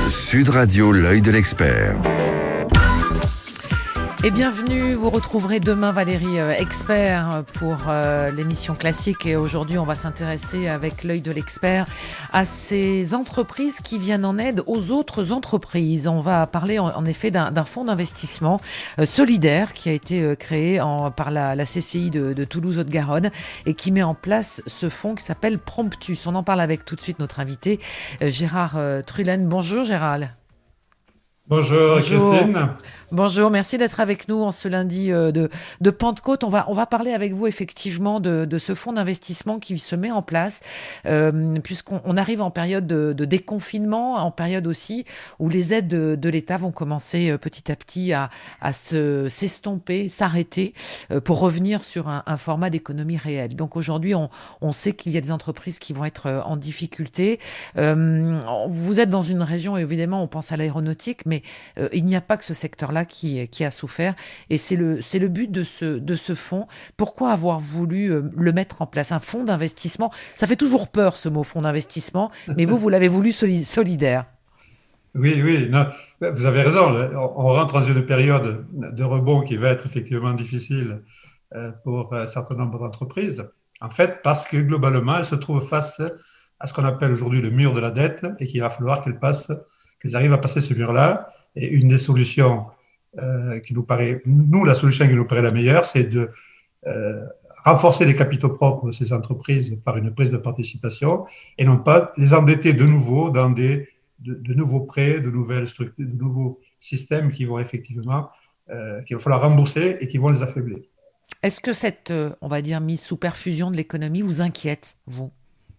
Sud Radio, l'œil de l'expert. Et bienvenue, vous retrouverez demain Valérie Expert pour l'émission classique. Et aujourd'hui, on va s'intéresser avec l'œil de l'expert à ces entreprises qui viennent en aide aux autres entreprises. On va parler en effet d'un fonds d'investissement solidaire qui a été créé par la CCI de Toulouse-Haute-Garonne et qui met en place ce fonds qui s'appelle Promptus. On en parle avec tout de suite notre invité Gérard Trullen. Bonjour Gérard. Bonjour Christine. Bonjour, merci d'être avec nous en ce lundi de Pentecôte. On va parler avec vous effectivement de ce fonds d'investissement qui se met en place puisqu'on arrive en période de déconfinement, en période aussi où les aides de l'État vont commencer petit à petit à s'estomper, s'arrêter pour revenir sur un format d'économie réelle. Donc aujourd'hui, on sait qu'il y a des entreprises qui vont être en difficulté. Vous êtes dans une région, évidemment, on pense à l'aéronautique, mais il n'y a pas que ce secteur-là qui a souffert. Et c'est le but de ce fonds. Pourquoi avoir voulu le mettre en place? Un fonds d'investissement, ça fait toujours peur ce mot fonds d'investissement, mais vous l'avez voulu solidaire. Oui, non, vous avez raison. On rentre dans une période de rebond qui va être effectivement difficile pour un certain nombre d'entreprises. En fait, parce que globalement, elles se trouvent face à ce qu'on appelle aujourd'hui le mur de la dette et qu'il va falloir qu'elles arrivent à passer ce mur-là. Et une des solutions qui nous paraît, la solution qui nous paraît la meilleure, c'est de renforcer les capitaux propres de ces entreprises par une prise de participation et non pas les endetter de nouveau dans de nouveaux prêts, de nouvelles structures, de nouveaux systèmes qui vont effectivement, qu'il va falloir rembourser et qui vont les affaiblir. Est-ce que cette, on va dire, mise sous perfusion de l'économie vous inquiète, vous ?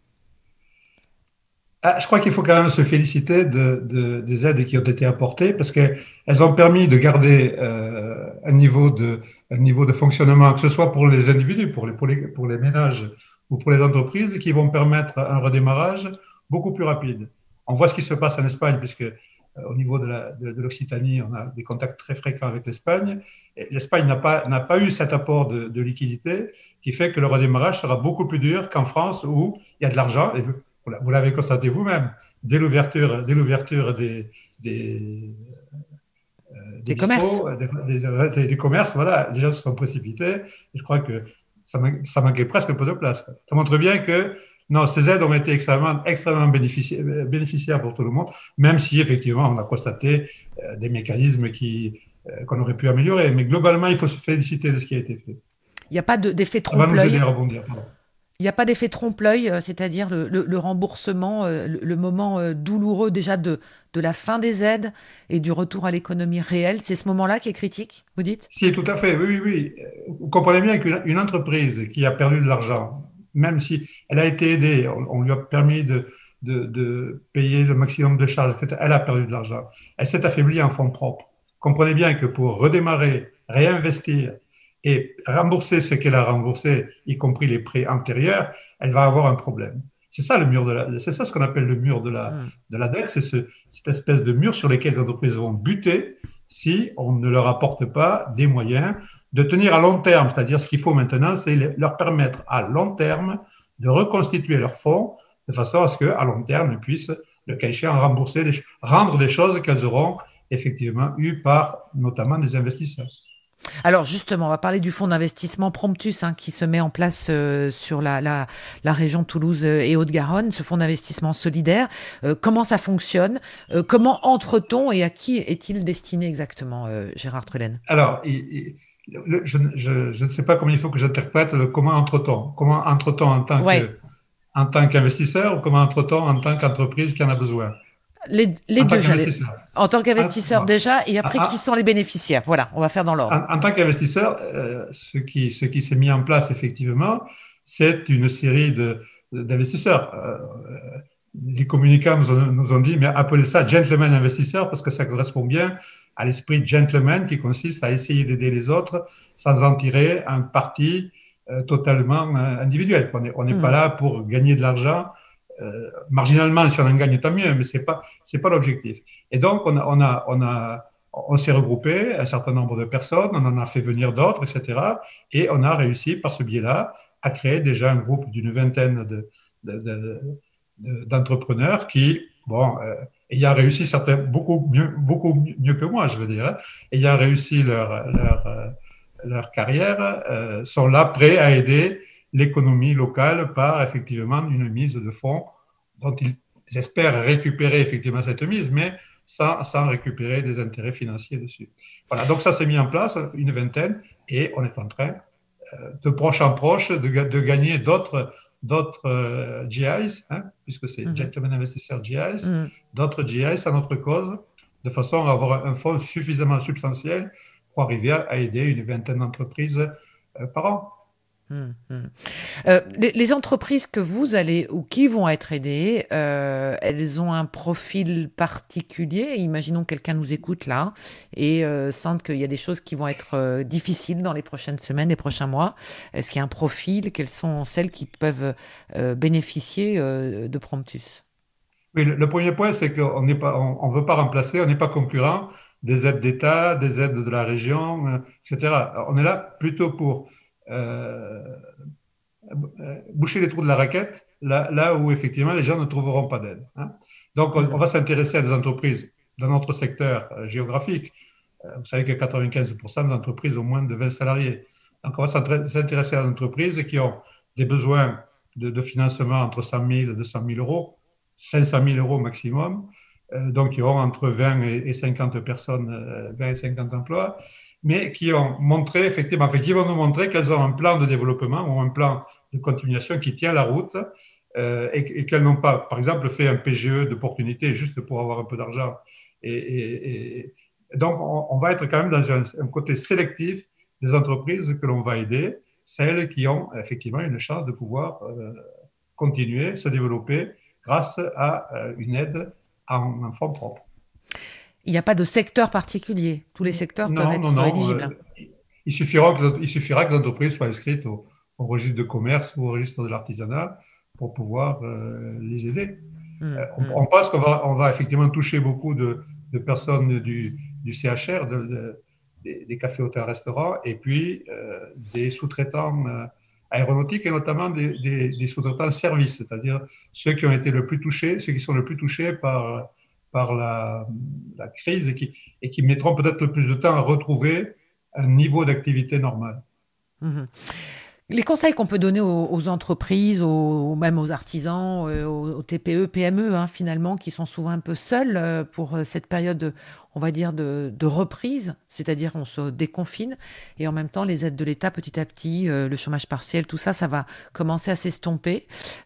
Je crois qu'il faut quand même se féliciter des aides qui ont été apportées parce qu'elles ont permis de garder un niveau de fonctionnement, que ce soit pour les individus, pour les ménages ou pour les entreprises, qui vont permettre un redémarrage beaucoup plus rapide. On voit ce qui se passe en Espagne, puisque au niveau de l'Occitanie, on a des contacts très fréquents avec l'Espagne. Et l'Espagne n'a pas eu cet apport de liquidité qui fait que le redémarrage sera beaucoup plus dur qu'en France où il y a de l'argent. Et vous l'avez constaté vous-même, dès l'ouverture des bistrots, des commerces, voilà, les gens se sont précipités. Et je crois que ça manquait presque un peu de place. Ça montre bien que non, ces aides ont été extrêmement bénéficiaires pour tout le monde, même si effectivement on a constaté des mécanismes qu'on aurait pu améliorer. Mais globalement, il faut se féliciter de ce qui a été fait. Il n'y a pas d'effet trompe-l'œil. Ça va nous aider à rebondir. Il n'y a pas d'effet trompe-l'œil, c'est-à-dire le remboursement, le moment douloureux déjà de la fin des aides et du retour à l'économie réelle. C'est ce moment-là qui est critique, vous dites ? Si, tout à fait, oui. Vous comprenez bien qu'une entreprise qui a perdu de l'argent, même si elle a été aidée, on lui a permis de payer le maximum de charges, elle a perdu de l'argent. Elle s'est affaiblie en fonds propres. Comprenez bien que pour redémarrer, réinvestir, et rembourser ce qu'elle a remboursé, y compris les prêts antérieurs, elle va avoir un problème. C'est ça c'est ça ce qu'on appelle le mur de la dette, c'est cette espèce de mur sur lequel les entreprises vont buter si on ne leur apporte pas des moyens de tenir à long terme. C'est-à-dire ce qu'il faut maintenant, c'est leur permettre à long terme de reconstituer leurs fonds de façon à ce qu'à long terme, ils puissent, le cas échéant, rendre des choses qu'elles auront effectivement eues par notamment des investisseurs. Alors justement, on va parler du fonds d'investissement Promptus qui se met en place sur la région Toulouse et Haute-Garonne, ce fonds d'investissement solidaire. Comment ça fonctionne ? Comment entre-t-on et à qui est-il destiné exactement, Gérard Trullen ? Alors, je ne sais pas comment il faut que j'interprète le comment entre-t-on. Comment entre-t-on en tant qu'investisseur ou comment entre-t-on en tant qu'entreprise qui en a besoin ? Les deux, en tant qu'investisseur déjà, et après, qui sont les bénéficiaires ? Voilà, on va faire dans l'ordre. En tant qu'investisseur, ce qui s'est mis en place, effectivement, c'est une série d'investisseurs. Les communicants nous ont dit, mais appelez ça gentleman investisseur parce que ça correspond bien à l'esprit gentleman qui consiste à essayer d'aider les autres sans en tirer un parti totalement individuel. On n'est pas là pour gagner de l'argent. Marginalement, si on en gagne, tant mieux, mais c'est pas l'objectif. Et donc, on s'est regroupé, un certain nombre de personnes, on en a fait venir d'autres, etc. Et on a réussi, par ce biais-là, à créer déjà un groupe d'une vingtaine d'entrepreneurs qui, ayant réussi, certains beaucoup mieux que moi, je veux dire, hein, ayant réussi leur carrière, sont là prêts à aider l'économie locale par effectivement une mise de fonds dont ils espèrent récupérer effectivement cette mise, mais sans récupérer des intérêts financiers dessus. Voilà, donc ça s'est mis en place, une vingtaine, et on est en train, de proche en proche, de gagner d'autres GIs, hein, puisque c'est Gentleman Investisseur GIs, d'autres GIs à notre cause, de façon à avoir un fonds suffisamment substantiel pour arriver à aider une vingtaine d'entreprises par an. Les entreprises que vous allez ou qui vont être aidées, elles ont un profil particulier. Imaginons que quelqu'un nous écoute là et sente qu'il y a des choses qui vont être difficiles dans les prochaines semaines, les prochains mois. Est-ce qu'il y a un profil? Quelles sont celles qui peuvent bénéficier de Promptus? Oui, le premier point, c'est qu'on n'est pas, on veut pas remplacer, on n'est pas concurrent des aides d'État, des aides de la région, etc. On est là plutôt pour euh, boucher les trous de la raquette, là où effectivement les gens ne trouveront pas d'aide, hein. Donc, on va s'intéresser à des entreprises dans notre secteur géographique. Vous savez que 95% des entreprises ont moins de 20 salariés. Donc, on va s'intéresser à des entreprises qui ont des besoins de financement entre 100 000 et 200 000 euros, 500 000 euros maximum. Donc, qui auront entre 20 et 50 personnes, 20 et 50 emplois, mais qui ont montré effectivement, enfin, qui vont nous montrer qu'elles ont un plan de développement ou un plan de continuation qui tient la route, et qu'elles n'ont pas, par exemple, fait un PGE d'opportunité juste pour avoir un peu d'argent. Et donc, on va être quand même dans un côté sélectif des entreprises que l'on va aider, celles qui ont effectivement une chance de pouvoir continuer, se développer grâce à une aide en fonds propres. Il n'y a pas de secteur particulier. Tous les secteurs peuvent Non, non, être non. éligibles. Il suffira que l'entreprise soit inscrite au registre de commerce ou au registre de l'artisanat pour pouvoir les aider. On pense qu'on va effectivement toucher beaucoup de personnes du CHR, des cafés, hôtels, restaurants, et puis des sous-traitants aéronautiques et notamment des sous-traitants services, c'est-à-dire ceux qui ont été le plus touchés, ceux qui sont le plus touchés par la crise et qui mettront peut-être le plus de temps à retrouver un niveau d'activité normal. Les conseils qu'on peut donner aux entreprises, même aux artisans, aux TPE, PME, hein, finalement, qui sont souvent un peu seuls pour cette période, on va dire, de reprise, c'est-à-dire on se déconfine, et en même temps, les aides de l'État, petit à petit, le chômage partiel, tout ça, ça va commencer à s'estomper.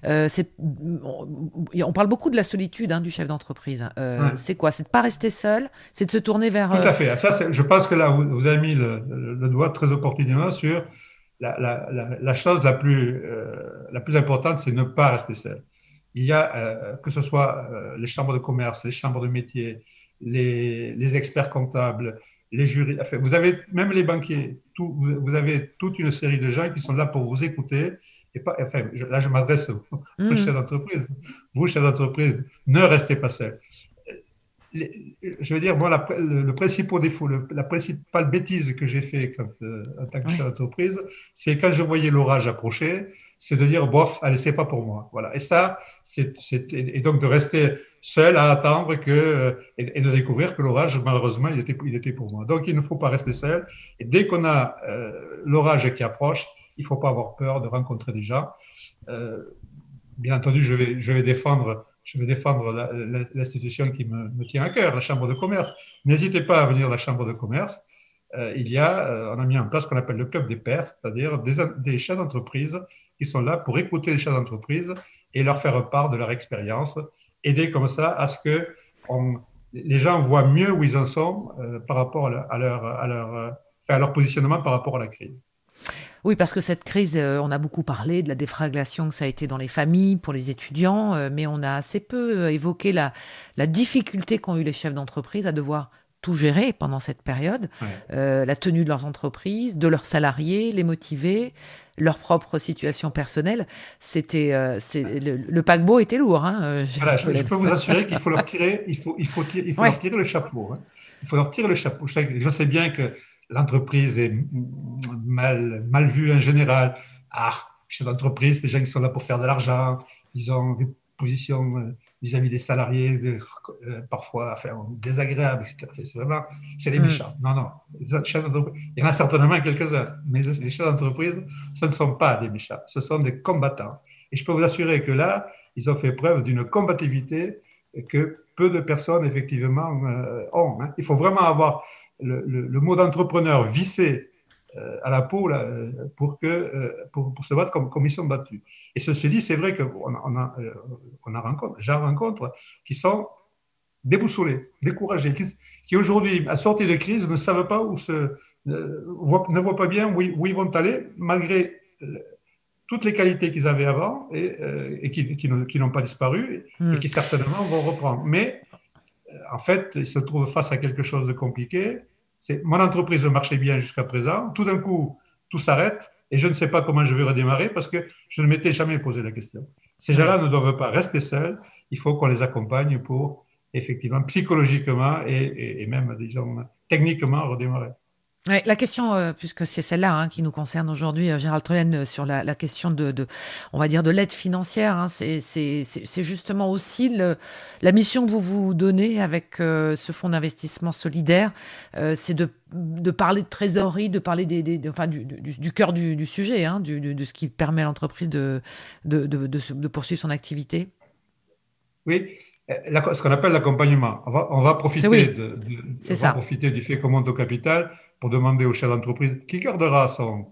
On parle beaucoup de la solitude, hein, du chef d'entreprise. Ouais. C'est quoi? C'est de ne pas rester seul, c'est de se tourner vers... Tout à fait. Ça, je pense que là, vous avez mis le doigt très opportunément sur la chose la plus importante, c'est ne pas rester seul. Il y a, que ce soit les chambres de commerce, les chambres de métier, les experts comptables, les jurys, enfin, vous avez même les banquiers, vous avez toute une série de gens qui sont là pour vous écouter. Et pas, enfin, là, je m'adresse aux chefs d'entreprise. Vous, chefs d'entreprise, ne restez pas seul. Je veux dire, moi, le principal défaut, la principale bêtise que j'ai fait en tant que chef d'entreprise, c'est quand je voyais l'orage approcher, c'est de dire, bof, allez, c'est pas pour moi. Voilà. Et ça, et donc de rester seul à attendre et de découvrir que l'orage, malheureusement, il était pour moi. Donc, il ne faut pas rester seul. Et dès qu'on a l'orage qui approche, il ne faut pas avoir peur de rencontrer des gens. Bien entendu, je vais défendre l'institution qui me tient à cœur, la Chambre de commerce. N'hésitez pas à venir à la Chambre de commerce. On a mis en place ce qu'on appelle le club des pairs, c'est-à-dire des chefs d'entreprise qui sont là pour écouter les chefs d'entreprise et leur faire part de leur expérience, aider comme ça à ce que les gens voient mieux où ils en sont par rapport à leur positionnement par rapport à la crise. Oui, parce que cette crise, on a beaucoup parlé de la déflagration que ça a été dans les familles, pour les étudiants, mais on a assez peu évoqué la difficulté qu'ont eu les chefs d'entreprise à devoir tout gérer pendant cette période, la tenue de leurs entreprises, de leurs salariés, les motiver, leur propre situation personnelle. Le paquebot était lourd, hein, voilà, je peux vous assurer qu'il faut leur tirer, leur tirer le chapeau, hein. Il faut leur tirer le chapeau. Je sais bien que l'entreprise est mal vue en général. Chef d'entreprise, les gens qui sont là pour faire de l'argent, ils ont des positions vis-à-vis des salariés, parfois désagréables, etc. C'est des méchants. Non. Les chefs d'entreprise, il y en a certainement quelques-uns, mais les chefs d'entreprise, ce ne sont pas des méchants, ce sont des combattants. Et je peux vous assurer que là, ils ont fait preuve d'une combativité que peu de personnes, effectivement, ont. Il faut vraiment avoir le mot d'entrepreneur vissé à la peau là, pour se battre comme ils sont battus. Et ceci dit, c'est vrai qu'on j'en rencontre qui sont déboussolés, découragés, qui aujourd'hui, à sortie de crise, ne savent pas ne voient pas bien où ils vont aller, malgré toutes les qualités qu'ils avaient avant et qui n'ont pas disparu et qui certainement vont reprendre. Mais en fait, ils se trouvent face à quelque chose de compliqué. Mon entreprise marchait bien jusqu'à présent. Tout d'un coup, tout s'arrête et je ne sais pas comment je vais redémarrer parce que je ne m'étais jamais posé la question. Ces gens-là ne doivent pas rester seuls. Il faut qu'on les accompagne pour, effectivement, psychologiquement et même, disons, techniquement redémarrer. Ouais, la question, puisque c'est celle-là qui nous concerne aujourd'hui, Gérald Trelen, sur la question on va dire, de l'aide financière, c'est justement aussi la mission que vous vous donnez avec ce fonds d'investissement solidaire, c'est de parler de trésorerie, de parler du cœur du sujet, de ce qui permet à l'entreprise de poursuivre son activité. Oui. Ce qu'on appelle l'accompagnement. On va profiter, profiter du fait qu'on monte au capital pour demander au chef d'entreprise qui gardera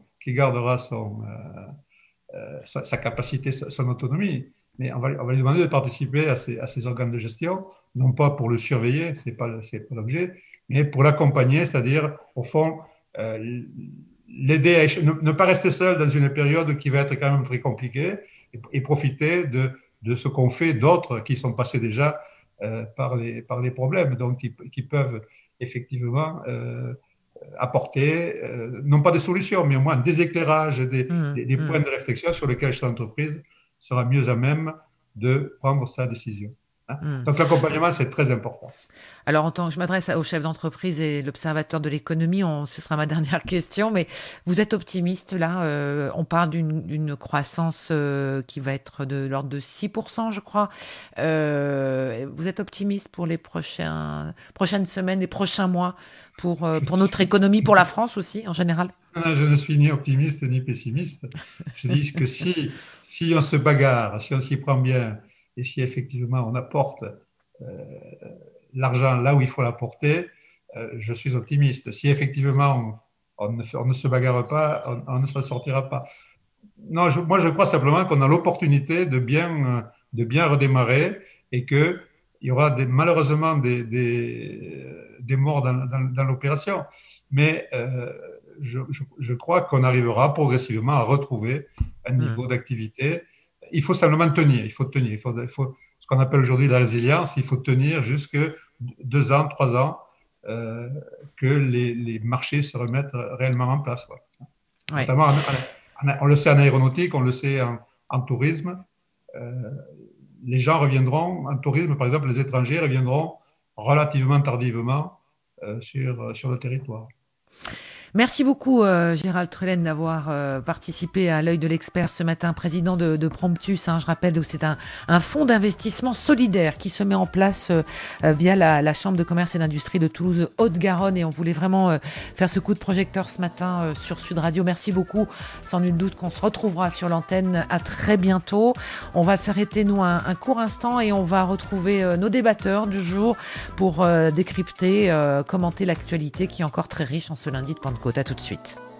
sa capacité, son autonomie. Mais on va lui demander de participer à ces organes de gestion, non pas pour le surveiller, c'est pas l'objet, mais pour l'accompagner, c'est-à-dire, au fond, l'aider à ne pas rester seul dans une période qui va être quand même très compliquée et profiter de ce qu'ont fait d'autres qui sont passés déjà par les problèmes, donc qui peuvent effectivement apporter, non pas des solutions, mais au moins des éclairages, des points de réflexion sur lesquels cette entreprise sera mieux à même de prendre sa décision. Donc l'accompagnement, c'est très important. Alors, je m'adresse au chef d'entreprise et l'observateur de l'économie, ce sera ma dernière question, mais vous êtes optimiste là, on parle d'une croissance qui va être de l'ordre de 6%, je crois. Vous êtes optimiste pour les prochaines semaines, les prochains mois, pour notre économie, pour la France aussi, en général? Je ne suis ni optimiste ni pessimiste. Je dis que si on se bagarre, si on s'y prend bien, et si effectivement on apporte l'argent là où il faut l'apporter, je suis optimiste. Si effectivement on ne se bagarre pas, on ne s'en sortira pas. Non, moi je crois simplement qu'on a l'opportunité de bien redémarrer et qu'il y aura malheureusement des morts dans l'opération. Mais je crois qu'on arrivera progressivement à retrouver un niveau d'activité. Il faut simplement tenir. Il faut ce qu'on appelle aujourd'hui la résilience. Il faut tenir jusque 2 ans, 3 ans que les marchés se remettent réellement en place. Ouais. Notamment, on le sait en aéronautique, on le sait en tourisme. Les gens reviendront, en tourisme par exemple, les étrangers reviendront relativement tardivement sur le territoire. Merci beaucoup Gérald Trelen d'avoir participé à l'œil de l'expert ce matin, président de Promptus. Je rappelle que c'est un fonds d'investissement solidaire qui se met en place via la Chambre de commerce et d'industrie de Toulouse Haute-Garonne, et on voulait vraiment faire ce coup de projecteur ce matin sur Sud Radio. Merci beaucoup, sans nul doute qu'on se retrouvera sur l'antenne à très bientôt. On va s'arrêter nous un court instant et on va retrouver nos débatteurs du jour pour décrypter, commenter l'actualité qui est encore très riche en ce lundi de Pentecôte. À tout de suite.